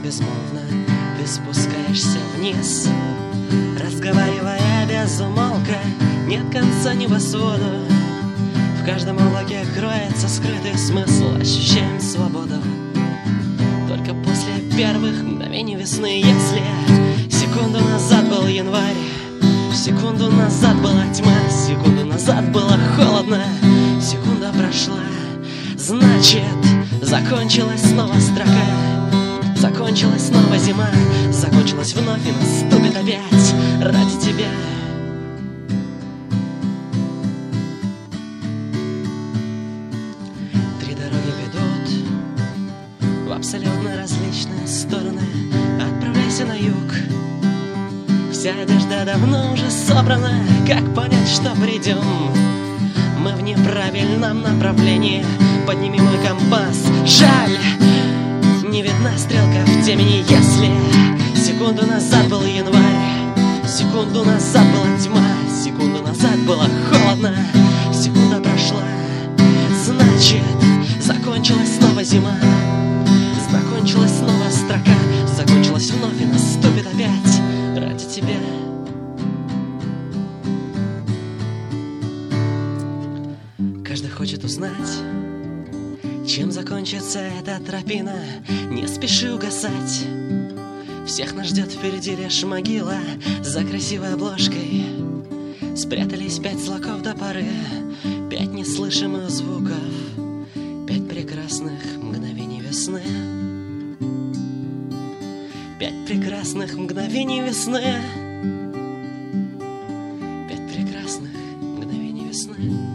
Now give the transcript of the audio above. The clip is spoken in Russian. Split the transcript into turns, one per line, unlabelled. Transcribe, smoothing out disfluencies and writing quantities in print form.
безмолвно ты спускаешься вниз, разговаривая без умолка, нет конца небосводу. В каждом облаке кроется скрытый смысл, ощущаем свободу только после первых мгновений весны. Если секунду назад был январь, секунду назад была тьма, секунду назад было холодно, секунда прошла, значит, закончилась снова строка, закончилась снова зима, закончилась вновь и наступит опять ради тебя. Три дороги ведут в абсолютно различные стороны. Отправляйся на юг, вся одежда давно уже собрана. Как понять, что придем мы в неправильном направлении? Подними мой компас, жаль, не видна стрелка в темени. Если секунду назад был январь, секунду назад была тьма, секунду назад было холодно, секунда прошла, значит, закончилась снова зима, закончилась снова строка, закончилась вновь и наступит опять ради тебя. Каждый хочет узнать, чем закончится эта тропина. Не спеши угасать, всех нас ждет впереди лишь могила. За красивой обложкой спрятались 5 злаков до поры, 5 неслышимых звуков, 5 прекрасных мгновений весны, 5 прекрасных мгновений весны, 5 прекрасных мгновений весны.